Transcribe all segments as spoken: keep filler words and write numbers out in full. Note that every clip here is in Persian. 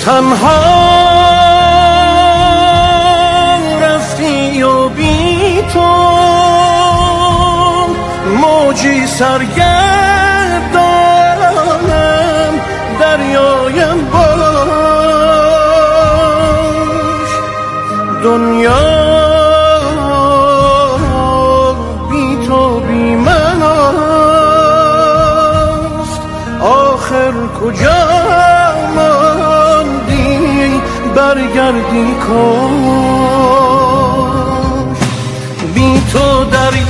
تنها رفتی و بی تو موجی سرگردانم دریایم باش. دنیا بی تو بی من است، آخر کجا ماندی برگردی کاش. بی تو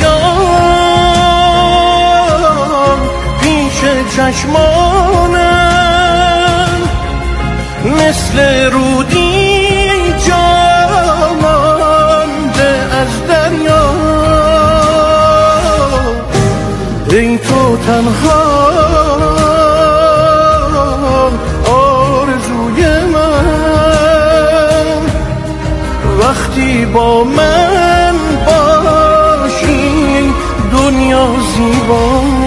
دریام پیش چشمانم مثل رودی جامانده از دریا. ای تو تنها آرزوی من، وقتی با من باشی دنیا زیباست.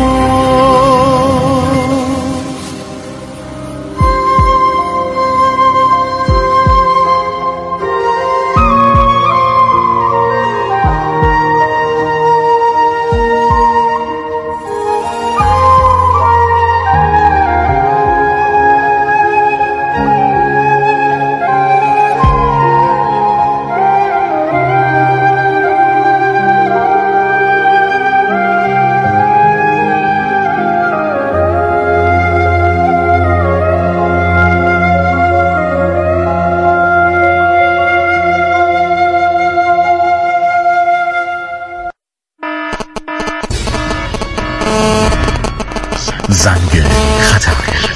زنگ خطر.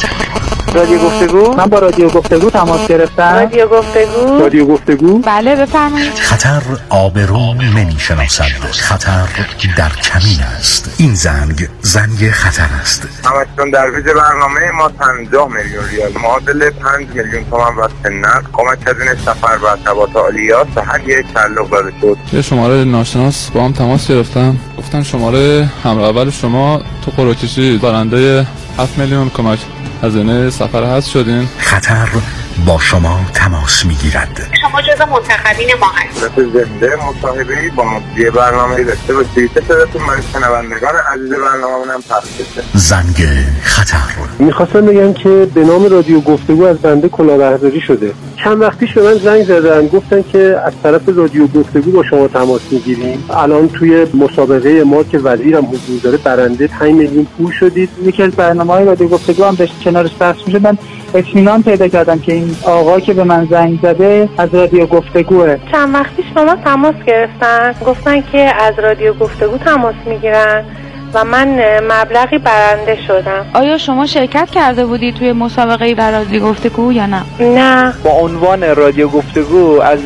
رادیو گفتگو؟ من با رادیو گفتگو تماس گرفتم. رادیو گفتگو؟ رادیو گفتگو؟ بله بفرمایید. خطر آبرو نمی شناسد، خطر در کمین است. این زنگ زنگ خطر است. همچنان در ویژه برنامه ما پنجاه میلیون ریال معادل پنج میلیون تومان و سنت کمک هزینه سفر و ارتباط عالیات به هر یک تعلق داده شد. یه شماره ناشناس با هم تماس گرفتم، گفتن شماره همراه اول شما تو قرعه کشی برنده هفت میلیون کمک هزینه سفر هست شدین. خطر با شما تماس میگیرد. شما جزو منتخبین ما هستید. زنده مصاحبه‌ای با مجری برنامه داشته باشید. صداتون من شنوندگان عزیز برنامه‌مون پخش بشه. زنگ خطر. میخواستم بگم که به نام رادیو گفتگو از بنده کلاهبرداری شده. چند وقتیش به من زنگ زدن گفتن که از طرف رادیو گفتگو با شما تماس میگیریم. الان توی مسابقه ما که وزیرم حضور داره برنده پنج میلیون پول شدید. یکی از برنامه‌های رادیو گفتگو هم داشت کنارش پخش می‌شد. من اطمینان پیدا کردم که این آقا که به من زنگ زده از رادیو گفتگوه. چند وقتیش با ما تماس گرفتن، گفتن که از رادیو گفتگو تماس میگیرن و من مبلغی برنده شدم. آیا شما شرکت کرده بودی توی مسابقه در رادیو گفتگو یا نه؟ نه. با عنوان رادیو گفتگو از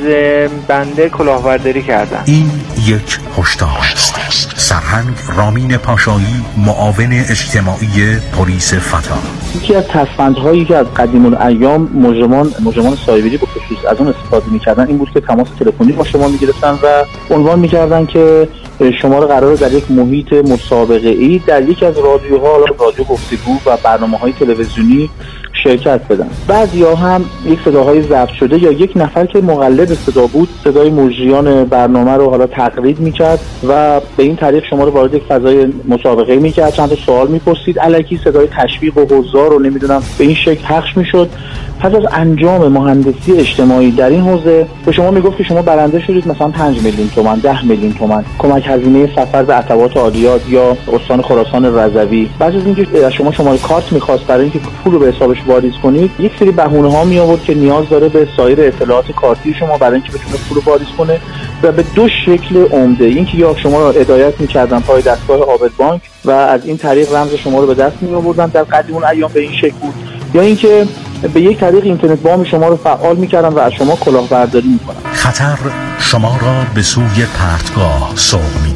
بنده کلاهبرداری کردن. این یک هشدار است. سرهنگ رامین پاشایی، معاون اجتماعی پلیس فتا. یکی از تصفندهایی که از قدیم الایام مجرمان مجرمان سایبری به خصوص از اون استفاده می‌کردن این بود که تماس تلفنی با شما می‌گرفتن و عنوان می‌کردن که شما رو قراره در یک محیط مسابقه‌ای در یک از رادیوها، رادیو گفتگو و برنامه‌های تلویزیونی شرکت بدن. بعضیا هم یک صداهای ضبط شده یا یک نفر که مقلد صدا بود صدای مجریان برنامه رو حالا تقلید میکرد و به این طریق شما رو وارد یک فضای مسابقه میکرد، چند تا سوال میپرسید، الکی صدای تشویق و حضار رو نمیدونم به این شکل پخش میشد. پس از انجام مهندسی اجتماعی در این حوزه به شما میگفت که شما برنده شدید مثلا پنج میلیون تومان، ده میلیون تومان کمک هزینه سفر به ارتباط عالیات یا استان خراسان رضوی. بعد از اینکه از شما شماره کارت میخواست برای اینکه پول رو به حسابش واریز کنید، یک سری بهونه ها می آورد که نیاز داره به سایر اطلاعات کارتی شما برای اینکه بتونه پول رو واریز کنه و به دو شکل عمده. اینکه یا شما رو هدایت می‌کردن پای دستگاه عابد بانک و از این طریق رمز شما رو به دست می‌آوردن، در قدیم اون ایام به این شکل بود، یا اینکه به یک طریق اینترنت بانک شما رو فعال می‌کردن و از شما کلاهبرداری می‌کنن. خطر شما را به سوی پرتگاه سوق می‌دهد.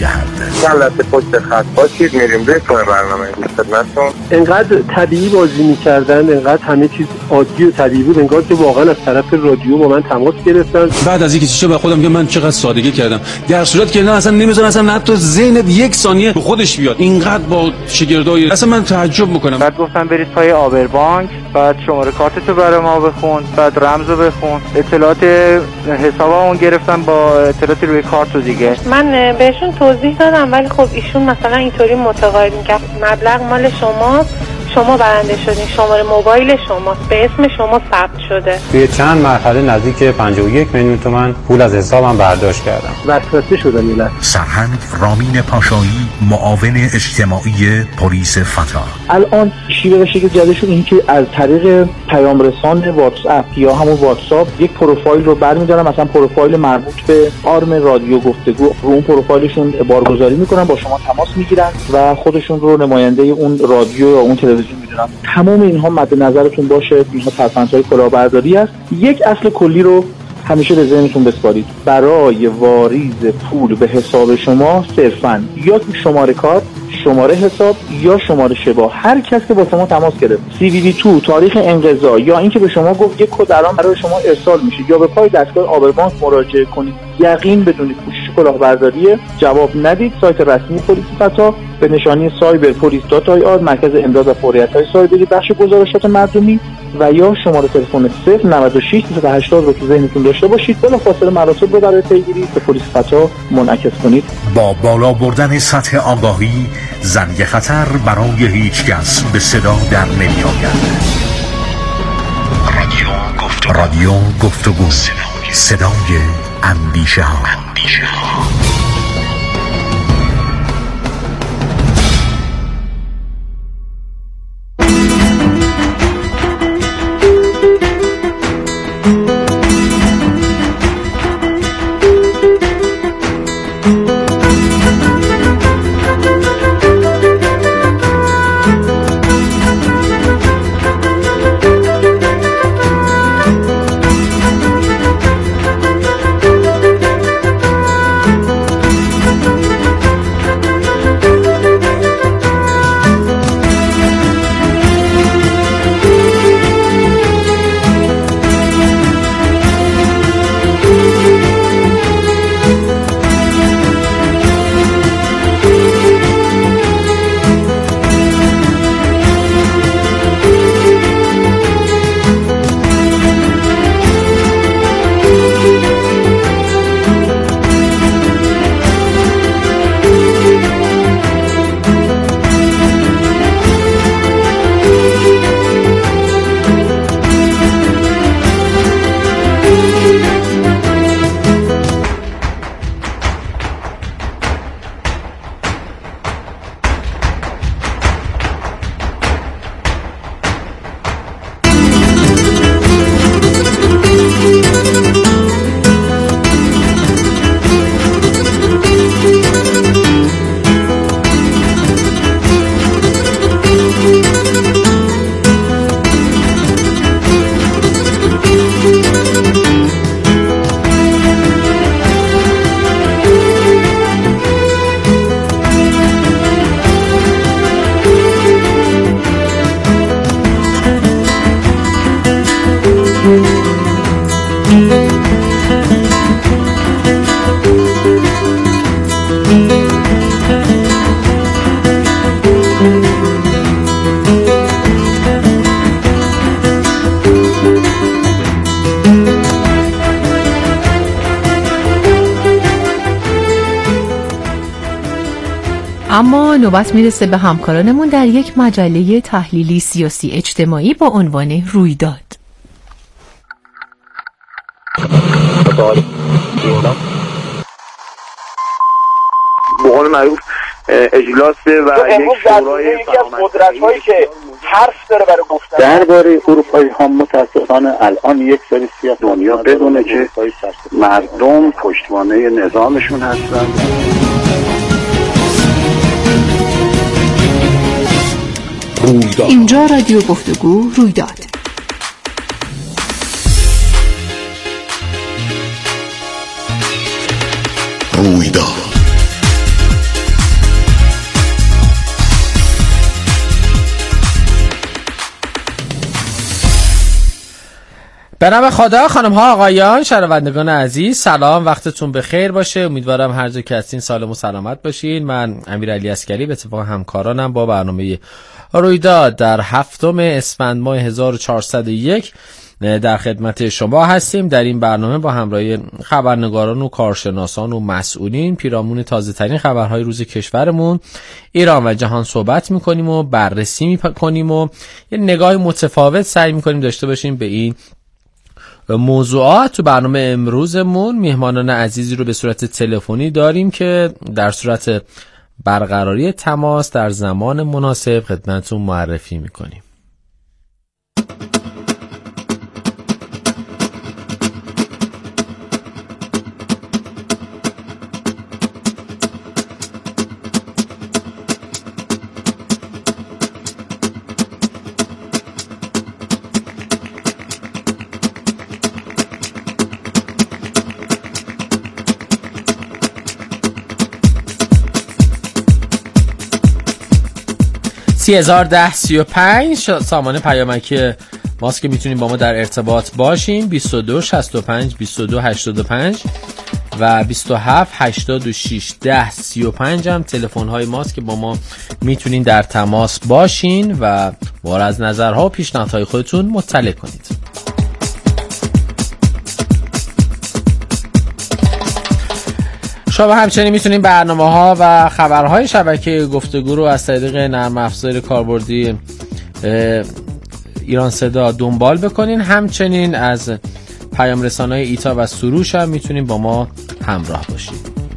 دهد. چند لحظه پشت خط باشید، میریم روی تون برنامه خدمتتون. انقدر طبیعی بازی میکردن، انقدر همه چیز عادی و طبیعی بود، انگار که واقعا از طرف رادیو با من تماس گرفتن. بعد از اینکه چیزا به خودم میگم من چقدر سادگی کردم، در صورتی که نه اصلا نمیذارن اصلا حتی ذهنت یک ثانیه به خودش بیاد، اینقدر با شگردای اصلا من تعجب میکنم. بعد گفتم برید پای آبربانک، بعد شماره کارتتو برای ما بخون، بعد رمزو بخون، اطلاعات حسابمون گرفتم با اطلاعات روی کارت و دیگه. من بهشون توضیح دادم ولی خب ایشون مثلا اینطوری متقاعدین که مبلغ مال شماست، شما برنده شدین، شماره موبایل شماست، به اسم شما ثبت شده. توی چند مرحله نزدیک پنجاه و یک میلیون تومان پول از حسابم برداشت کردم. وسوسه شدم یه لحظه. سرهنگ رامین پاشایی، معاون اجتماعی پلیس فتا. الان شیوه شکل جدیدشون این که از طریق پیام رسان واتساپ یا همون واتساپ یک پروفایل رو برمی‌دارن، مثلا پروفایل مربوط به آرم رادیو گفتگو، رو اون پروفایلشون بارگذاری میکنن، با شما تماس میگیرن و خودشون رو نماینده اون رادیو یا اون تلویزیون میدونم. تمام اینها مد نظرتون باشه، اینها ترفندهای کلاهبرداری است. یک اصل کلی رو همیشه به ذهنتون بسپارید. برای واریز پول به حساب شما صرفاً یا شماره کارت، شماره حساب یا شماره شبا، هر کس که با شما تماس گرفت، سی وی وی دو، تاریخ انقضا یا اینکه به شما گفت یک کد الان برای شما ارسال میشه یا به پای دستگاه آبربانک مراجعه کنید، یقین بدونید کوشش کلاهبرداری، جواب ندید. سایت رسمی پلیس فتا به نشانی سایبر پلیس دات آی آر، مرکز امداد و فوریت‌های سایبری، بخش گزارشات مردمی و یا شماره تلفن صفر نود و شش صد و هشتاد رو تو ذهنتون داشته باشید. بلافاصله مراسم رو برای پیگیری به پلیس فتا منعکس کنید. با بالا بردن سطح آگاهی، زنگ خطر برای هیچ کس به صدا در نمی آید. رادیو گفتگو، رادیو گفتگو، صدای اندیشه ها. اندیشه ها. اما نوبت میرسه به همکارانمون در یک مجله تحلیلی سیاسی اجتماعی با عنوان رویداد. به قول معروف اجلاسه و یک شورای یکی از قدرت‌هایی که حرف داره برای گفتن درباره اروپایی ها. متاسفانه الان یک سری سیاست دنیا بدونه که مردم پشتوانه نظامشون هستن. رویداد. اینجا رادیو گفتگو رویداد. رویداد به نام خدا. خانم ها آقایان شنوندگان عزیز، سلام، وقتتون بخیر باشه. امیدوارم هر جا که هستین سالم و سلامت باشین. من امیرعلی عسکری به اتفاق همکارانم با برنامه رویداد در هفتم اسفند ماه هزار و چهارصد و یک در خدمت شما هستیم. در این برنامه با همراهی خبرنگاران و کارشناسان و مسئولین پیرامون تازه ترین خبرهای روز کشورمون ایران و جهان صحبت میکنیم و بررسی میکنیم و یه نگاه متفاوت سعی میکنیم داشته باشیم به این موضوعات. تو برنامه امروزمون میهمانان عزیزی رو به صورت تلفنی داریم که در صورت برقراری تماس در زمان مناسب خدمتتون معرفی میکنیم. سی هزار ده سی و پنج سامانه پیامکی ماست که میتونیم با ما در ارتباط باشیم. بیست و دو شصت و پنج بیست و دو هشتاد و پنج و بیست و هفت هشتاد و شش ده سی و پنج هم تلفن های ماست که با ما میتونین در تماس باشین و ما را از نظرها و پیشنهادهای خودتون مطلع کنید. شما همچنین میتونید برنامه ها و خبرهای شبکه گفتگو رو از طریق نرم افزار کاربردی ایران صدا دنبال بکنین. همچنین از پیام رسانه‌های ایتا و سروش هم میتونید با ما همراه باشید.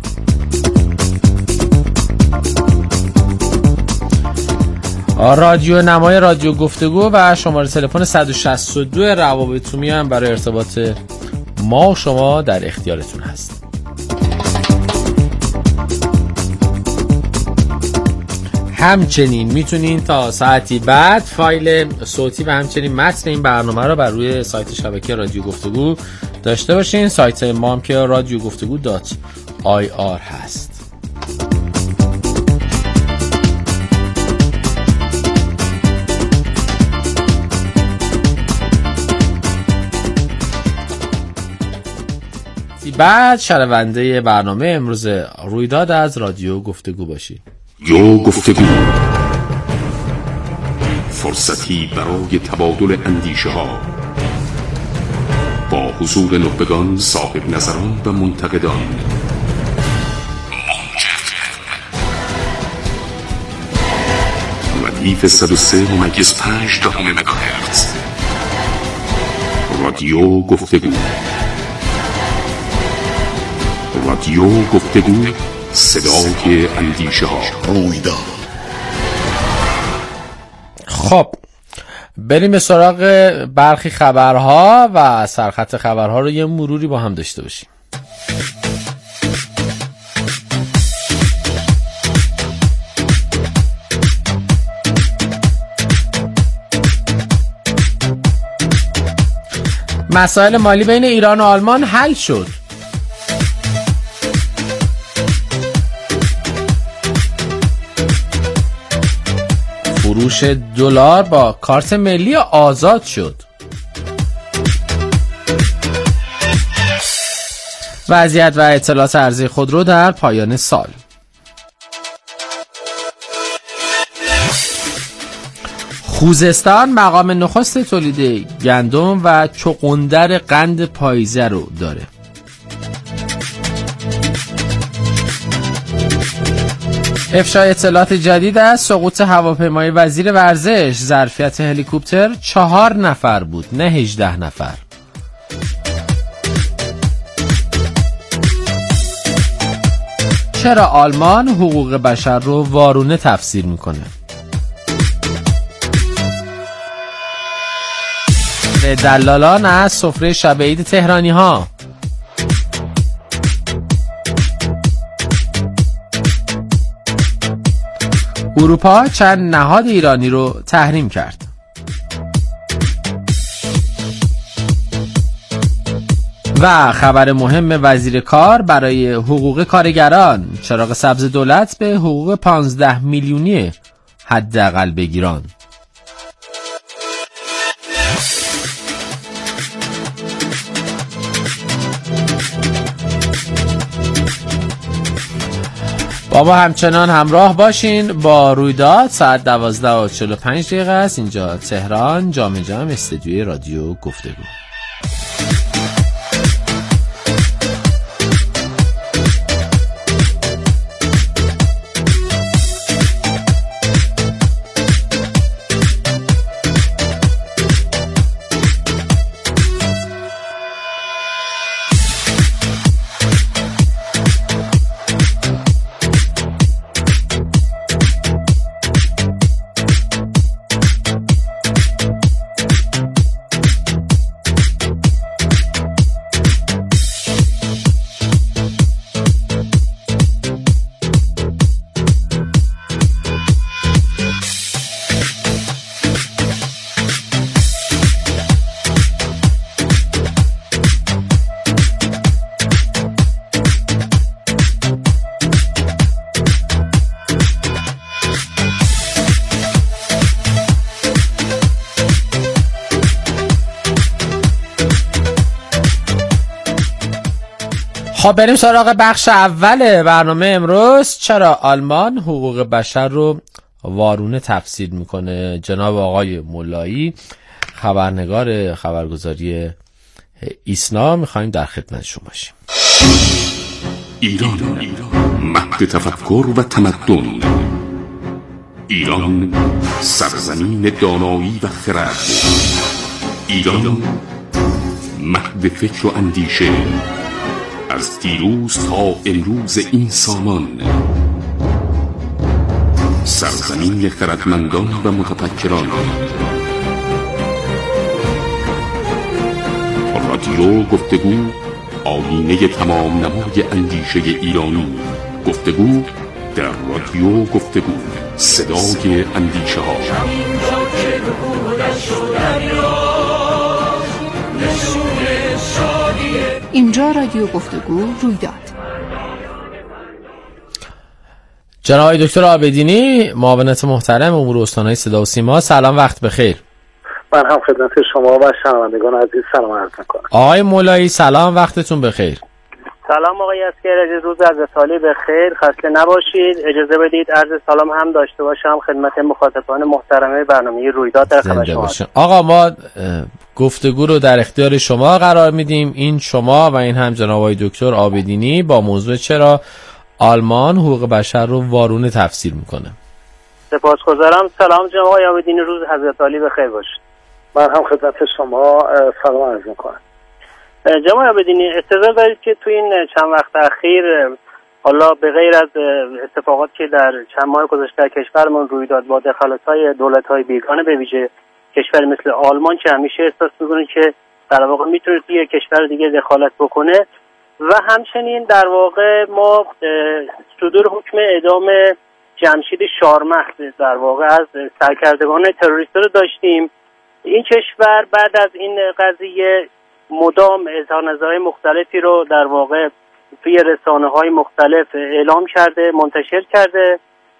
رادیو نمای رادیو گفتگو و شماره تلفن صد و شصت و دو روابط عمومی هم برای ارتباط ما و شما در اختیارتون هست. همچنین میتونین تا ساعتی بعد فایل صوتی و همچنین متن این برنامه رو بر روی سایت شبکه رادیو گفتگو داشته باشین. سایت ما هم که رادیو گفتگو دات آی آر هست. بعد شنونده برنامه امروز رویداد از رادیو گفتگو باشید. یا گفتگو، فرصتی برای تبادل اندیشه ها با حضور نخبگان، صاحب نظران و منتقدان. ردیف صد و سه ممیز پنج دهم مگاهرتز رادیو گفتگو. رادیو گفتگو، صدای اندیشه ها. رویداد. خب بریم به سراغ برخی خبرها و سرخط خبرها رو یه مروری با هم داشته باشیم. مسائل مالی بین ایران و آلمان حل شد. فروش دلار با کارت ملی آزاد شد. وضعیت و اطلاعات عرضه خودرو در پایان سال. خوزستان مقام نخست تولید گندم و چغندر قند پاییزه رو داره. افشای اطلاعات جدید از سقوط هواپیمای وزیر ورزش. ظرفیت هلیکوپتر چهار نفر بود نه هجده نفر. چرا آلمان حقوق بشر رو وارونه تفسیر میکنه؟ دلالان از سفره شب عید تهرانی ها. اروپا چند نهاد ایرانی رو تحریم کرد. و خبر مهم وزیر کار برای حقوق کارگران. چراغ سبز دولت به حقوق پانزده میلیونی حداقل بگیران. با ما همچنان همراه باشین با رویداد. ساعت دوازده و چهل و پنج دقیقه است اینجا تهران، جام جم استودیوی رادیو گفتگو. خب بریم سراغ بخش اول برنامه امروز. چرا آلمان حقوق بشر رو وارونه تفسیر میکنه؟ جناب آقای مولایی، خبرنگار خبرگزاری ایسنا، میخوایم در خدمت شما باشیم. ایران مهد تفکر و تمدن، ایران سرزمین دانایی و خرد، ایران مهد فکر و اندیشه، از دیروز تا امروز این سامان، سرزمین خردمندان و متفکران. رادیو گفتگو، آیینه تمام نمای اندیشه ایرانی. گفتگو در رادیو گفتگو، صدای اندیشه ها. اینجا رادیو گفتگو رویداد. جناب دکتر عابدینی، معاونت محترم امور استانهای صدا و سیما، سلام، وقت بخیر. من هم خدمت شما و شنوندگان عزیز سلام عرض می‌کنم. آقای مولایی سلام، وقتتون بخیر. سلام آقای اسکری، روز از سالی بخیر، خسته نباشید. اجازه بدید عرض سلام هم داشته باشم خدمت مخاطبان محترم برنامه رویداد در خدمت شما. آقا ما گفتگو رو در اختیار شما قرار میدیم. این شما و این هم جناب آقای دکتر عابدینی با موضوع چرا آلمان حقوق بشر رو وارونه تفسیر میکنه. سپاسگزارم. سلام جناب آقای عابدینی، روز حضرت علی بخیر باشید. من هم خدمت شما سلام عرض میکنم. جناب عابدینی، اطلاع دارید که تو این چند وقت اخیر، حالا به غیر از اتفاقاتی که در چند ماه گذشته در کشورمون روی داد با دخالت‌های دولت‌های بیگانه، به ویژه کشوری مثل آلمان که همیشه احساس می‌کنه که در واقع میتونه توی کشور دیگه دخالت بکنه، و همچنین در واقع ما صدور حکم اعدام جمشید شارمحض در واقع از سرکردگان تروریست رو داشتیم. این کشور بعد از این قضیه مدام اظهارنظرهای مختلفی رو در واقع توی رسانه‌های مختلف اعلام کرده، منتشر کرده،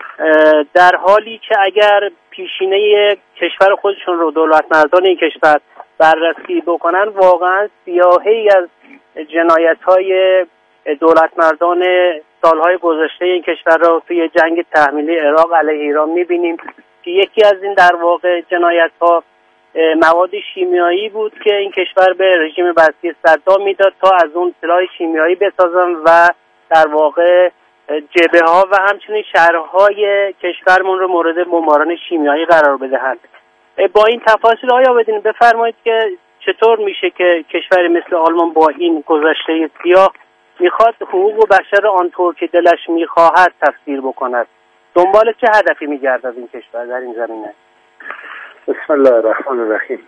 در حالی که اگر پیشینه کشور خودشون رو دولتمردان این کشور بررسی بکنن، واقعا سیاهی از جنایت‌های دولتمردان سالهای گذشته این کشور رو توی جنگ تحمیلی عراق علیه ایران می‌بینیم که یکی از این در واقع جنایت‌ها مواد شیمیایی بود که این کشور به رژیم بسیج صدام میداد تا از اون سلاح شیمیایی بسازن و در واقع جبهه ها و همچنین شهرهای کشورمون رو مورد بمباران شیمیایی قرار بدهند. با این تفاصیل آیا بدین بفرمایید که چطور میشه که کشوری مثل آلمان با این گذشته سیاه میخواد حقوق بشر آنطور که دلش میخواهد تفسیر بکند؟ دنبال چه هدفی میگردد این کشور در این زمینه؟ بسم الله الرحمن الرحیم.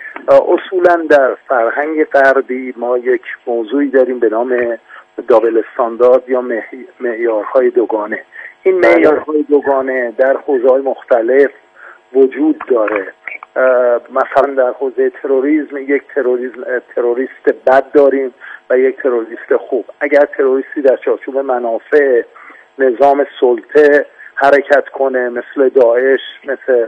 اصولا در فرهنگ غربی ما یک موضوعی داریم به نام دابل استاندارد یا معیارهای دوگانه. این معیارهای دوگانه در حوزه‌های مختلف وجود داره. مثلا در حوزه تروریسم یک تروریسم تروریست بد داریم و یک تروریست خوب. اگر تروریستی در چارچوب منافع نظام سلطه حرکت کنه، مثل داعش، مثل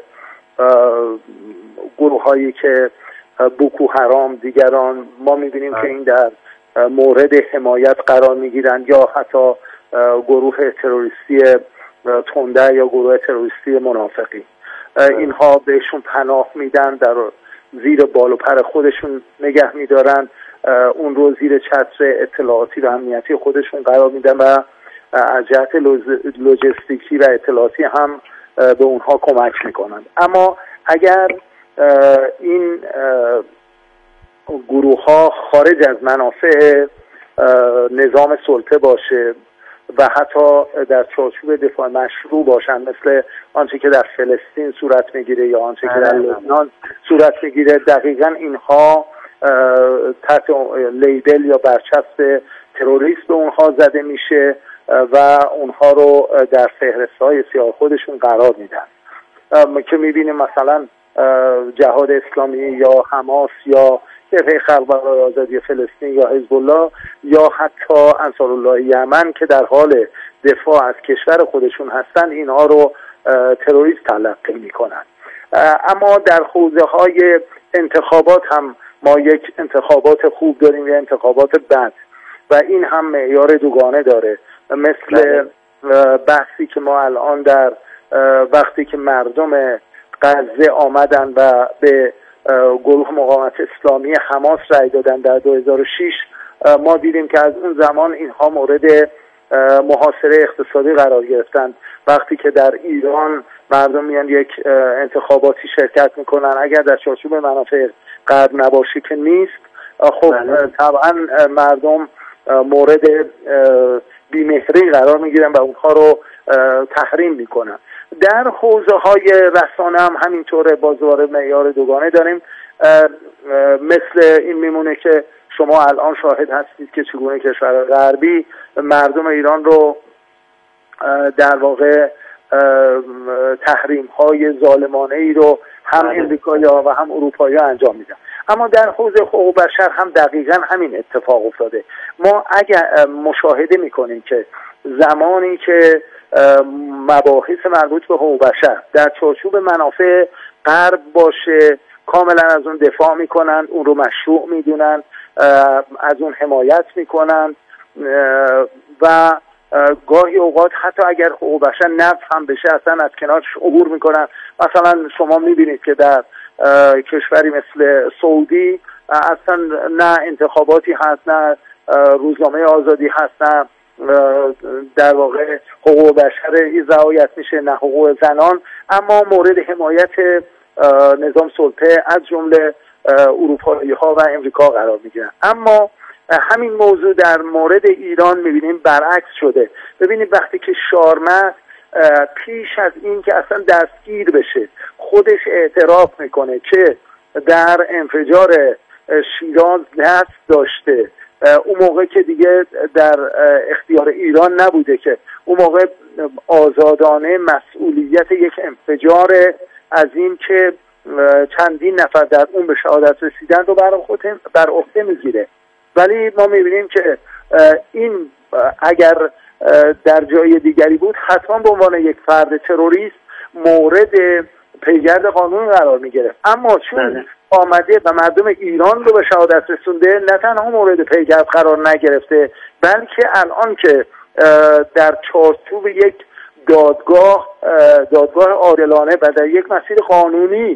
گروه هایی که بوکو حرام، دیگران، ما میبینیم که این در مورد حمایت قرار میگیرن، یا حتی گروه تروریستی تنده یا گروه تروریستی منافقی. اینها بهشون پناه میدن، در زیر بال و پر خودشون نگه میدارن، اون رو زیر چتر اطلاعاتی و امنیتی خودشون قرار میدن و از جهت لوجستیکی و اطلاعاتی هم به اونها کمک میکنن. اما اگر این گروه ها خارج از منافع نظام سلطه باشه و حتی در چارچوب دفاع مشروع باشن، مثل آنچه که در فلسطین صورت میگیره یا آنچه که در لبنان صورت میگیره، دقیقاً اینها تحت لیبل یا برچسب تروریست به اونها زده میشه و اونها رو در فهرست‌های سیاه خودشون قرار میدن که میبینیم مثلا جهاد اسلامی یا حماس یا جبهه خلق برای آزادی فلسطین یا حزب الله یا حتی انصارالله یمن که در حال دفاع از کشور خودشون هستن، اینها رو تروریست تلقی میکنن. اما در حوزه های انتخابات هم ما یک انتخابات خوب داریم یا انتخابات بد و این هم معیار دوگانه داره، مثل بحثی که ما الان در وقتی که مردم غزه آمدن و به گروه مقاومت اسلامی حماس رأی دادن در دو هزار و شش، ما دیدیم که از اون زمان اینها مورد محاصره اقتصادی قرار گرفتن. وقتی که در ایران مردم میان یک انتخاباتی شرکت میکنن، اگر در چارچوب منافع غرب نباشه که نیست، خب طبعا مردم مورد بیمهری قرار میگیرن و اونها رو تحریم میکنن. در حوزه های رسانه هم همینطوره، باز دوباره معیار دوگانه داریم. مثل این میمونه که شما الان شاهد هستید که چگونه کشور غربی مردم ایران رو در واقع تحریم های ظالمانه ای رو هم امریکایی ها و هم اروپایی ها انجام میدن. اما در حوزه حقوق بشر هم دقیقا همین اتفاق افتاده. ما اگر مشاهده میکنیم که زمانی که مباحث مربوط به حقوق بشر در چارچوب منافع غرب باشه، کاملا از اون دفاع میکنن، اون رو مشروع میدونن، از اون حمایت میکنن و گاهی اوقات حتی اگر حقوق بشر نقض هم بشه اصلا از کنارش عبور میکنن. مثلا شما میبینید که در کشوری مثل سعودی اصلا نه انتخاباتی هست، نه روزنامه آزادی هست، نه در واقع حقوق بشر رعایت میشه، نه حقوق زنان، اما مورد حمایت نظام سلطه از جمله اروپایی ها و امریکا قرار میگیرن. اما همین موضوع در مورد ایران میبینیم برعکس شده. ببینید وقتی که شارمه پیش از این که اصلا دستگیر بشه خودش اعتراف میکنه که در انفجار شیراز دست داشته، اون موقع که دیگه در اختیار ایران نبوده، که اون موقع آزادانه مسئولیت یک انفجار از این که چندین نفر در اون به شهادت رسیدن رو بر عهده میگیره. ولی ما میبینیم که این اگر در جای دیگری بود حتما به عنوان یک فرد تروریست مورد پیگرد قانون قرار میگرفت، اما چون آمده و مردم ایران رو به شهادت رسونده، نه تنها مورد پیگرد قرار نگرفته، بلکه الان که در چارچوب یک دادگاه دادگاه عادلانه و در یک مسیر قانونی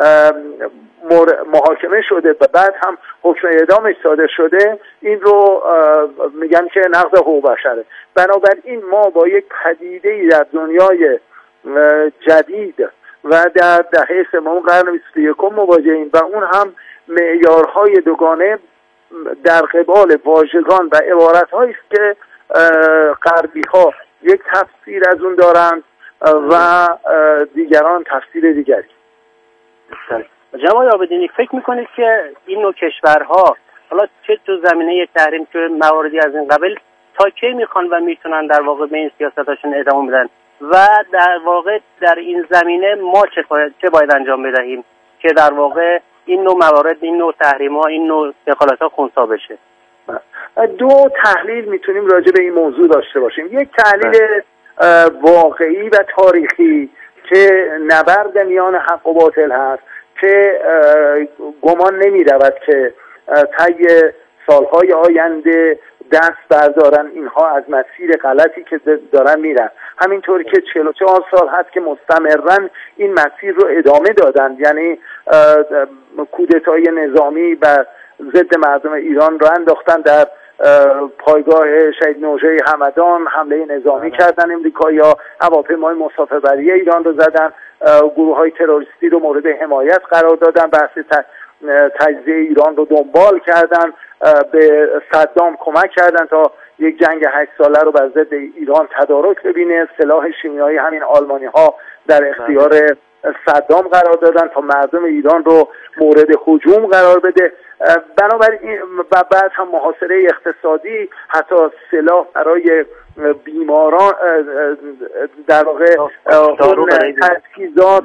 محاکمه شده و بعد هم حکم اعدامش صادر شده، این رو میگن که نقض حقوق بشره. بنابراین ما با یک پدیده‌ای در دنیای جدید و در دهه سوم قرن بیست و یکم مواجهیم و اون هم معیارهای دوگانه در قبال واژگان و عبارت‌هایی است که غربی‌ها یک تفسیر از اون دارند و دیگران تفسیر دیگری. جناب عابدینی، فکر میکنید که این نوع کشورها حالا چه تو زمینه تحریم که مواردی از این قبل تا کی میخوان و میتونن در واقع به این سیاستاشون ادامه بدن و در واقع در این زمینه ما چه باید, چه باید انجام بدهیم که در واقع این نوع موارد، این نوع تحریم ها، این نوع دخالت ها خنثی بشه؟ دو تحلیل میتونیم راجع به این موضوع داشته باشیم. یک تحلیل واقعی و تاریخی که نبرد میان حق و باطل هست که گمان نمی رود که طی سالهای آینده دست بردارن اینها از مسیر غلطی که دارن میرن. همینطوری که چهل و چهار سال هست که مستمرا این مسیر رو ادامه دادن، یعنی کودتای نظامی و ضد مردم ایران رو انداختن در پایگاه شهید نوژه همدان، حمله نظامی کردن امریکایی‌ها، هواپیمای مسافربری ایران رو زدن، گروه‌های تروریستی رو مورد حمایت قرار دادن، بحث تجزیه ایران رو دنبال کردن، به صدام کمک کردن تا یک جنگ هشت ساله رو بر ضد ایران تدارک ببینه، سلاح شیمیایی همین آلمانی‌ها در اختیار صدام قرار دادن تا مردم ایران رو مورد هجوم قرار بده. بنابراین و بعد هم محاصره اقتصادی، حتی سلاح برای بیماران، در واقع اون تجهیزات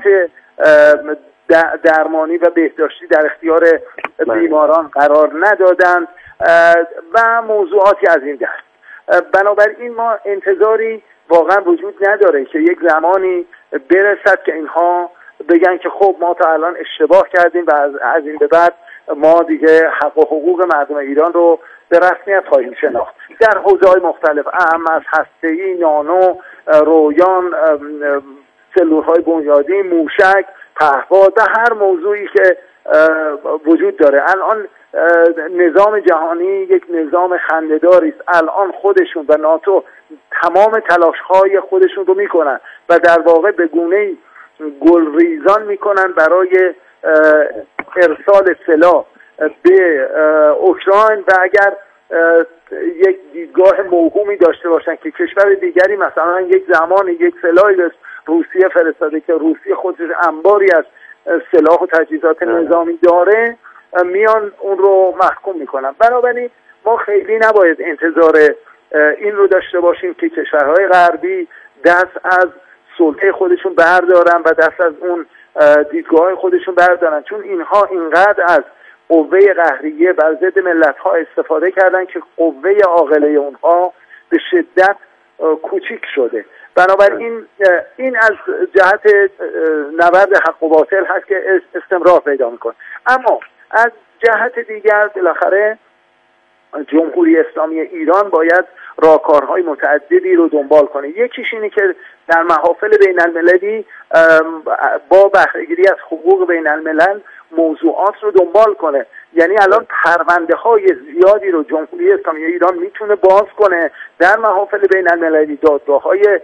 درمانی و بهداشتی در اختیار بیماران قرار ندادند و موضوعاتی از این دست. بنابراین ما انتظاری واقعا وجود نداره که یک زمانی برسد که اینها بگن که خب ما تا الان اشتباه کردیم و از این به بعد ما دیگه حق و حقوق مردم ایران رو به رسمیت خواهیم شناخت. در حوزه‌های مختلف، اهم از هسته‌ای، نانو، رویان، سلول‌های بنیادی، موشک، پهپاد و هر موضوعی که وجود داره. الان نظام جهانی یک نظام خنده‌داری است. الان خودشون و ناتو تمام تلاش‌های خودشون رو میکنن و در واقع به گونه‌ای گلریزان میکنن برای ارسال سلاح به اوکراین و اگر یک دیدگاه موهومی داشته باشن که کشور دیگری مثلا یک زمان یک سلاحی به روسیه فرستاده که روسیه خودش انباری از سلاح و تجهیزات نظامی داره، میان اون رو محکوم میکنن. بنابراین ما خیلی نباید انتظار این رو داشته باشیم که کشورهای غربی دست از سلطه خودشون بردارن و دست از اون دیدگاه خودشون بردارن، چون اینها اینقدر از قوه قهریه بر ضد ملت‌ها استفاده کردن که قوه عاقله اونها به شدت کوچیک شده. بنابراین این از جهت نبرد حق و باطل هست که استمرار پیدا میکنه. اما از جهت دیگر بالاخره جمهوری اسلامی ایران باید راهکارهای متعددی رو دنبال کنه. یکیش اینه که در محافل بین المللی با بهره‌گیری از حقوق بین الملل موضوعات رو دنبال کنه. یعنی الان پرونده های زیادی رو جمهوری اسلامی ایران میتونه باز کنه در محافل بین المللی، دادگاه های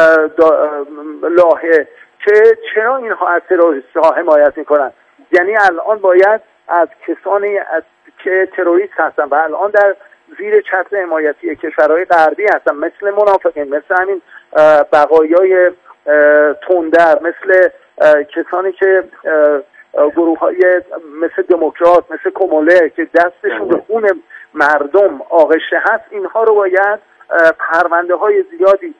لاهه که چرا اینها از تروریست ها حمایت میکنن. یعنی الان باید از کسانی از که تروریست هستن و الان در زیر چتر حمایتی کشورهای غربی هستن، مثل منافقین، مثل همین بقایای تندر، مثل کسانی که گروه های مثل دموکرات، مثل کموله که دستشون به خون مردم آغشته هست، اینها رو باید پرونده های زیادی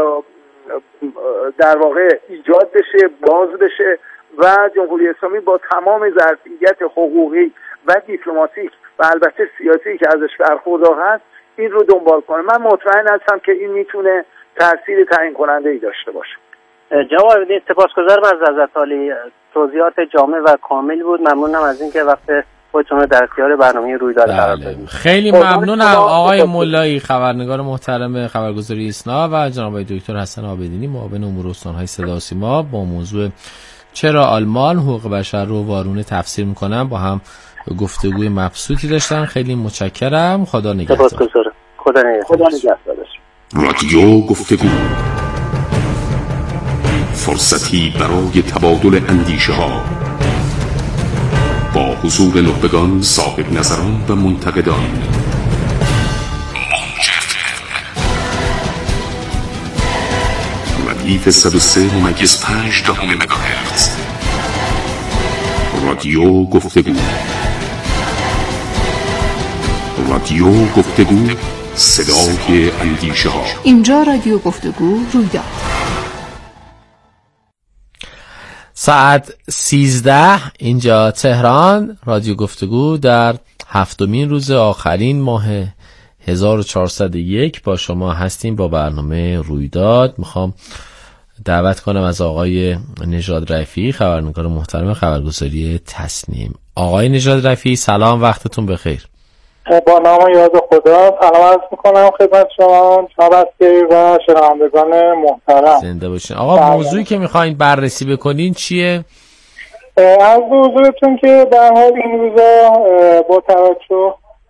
در واقع ایجاد بشه، باز بشه و جمهوری اسلامی با تمام ظرفیت حقوقی و دیپلماتیک و البته سیاسی که ازش برخوردار هست این رو دنبال کنه. من مطمئن هستم که این میتونه تاثیر تعیین کننده ای داشته باشه. جواب بدید. سپاسگزارم از حضرت عالی، توضیحات جامع و کامل بود. ممنونم از اینکه وقت خودتون رو در اختیار برنامه رویداد قرار دادید. خیلی ممنونم آقای مولایی، خبرنگار محترم خبرگزاری ایسنا، و جناب دکتر حسن عابدینی، معاون امور استان‌های صدا و سیما، با موضوع چرا آلمان حقوق بشر رو وارونه تفسیر میکنن با هم گفتگوی مبسوطی داشتن. خیلی متشکرم. خدا نگهدار. سپاسگزارم. خدا نگهدار. خدا نگهدار. رادیو گفتگو، فرصتی برای تبادل اندیشه ها با حضور نخبگان، صاحب نظران و منتقدان. ردیف صد و سه ممیز پنج دهم مگاهرتز. رادیو گفتگو، رادیو گفتگو، صدای اندیشه ها. اینجا رادیو گفتگو رویداد. ساعت سیزده اینجا تهران. رادیو گفتگو در هفتمین روز آخرین ماه هزار و چهارصد و یک با شما هستیم با برنامه رویداد. میخوام دعوت کنم از آقای نژاد رفیعی، خبرنگار محترم خبرگزاری تصنیم. آقای نژاد رفیعی سلام، وقتتون بخیر. با نام یاد خدا سلام عرض میکنم خدمت شما جناب و شنوندگان محترم. زنده باشین. آقا موضوعی که میخواین بررسی بکنین چیه؟ از حضورتون که در حال این روزا با توجه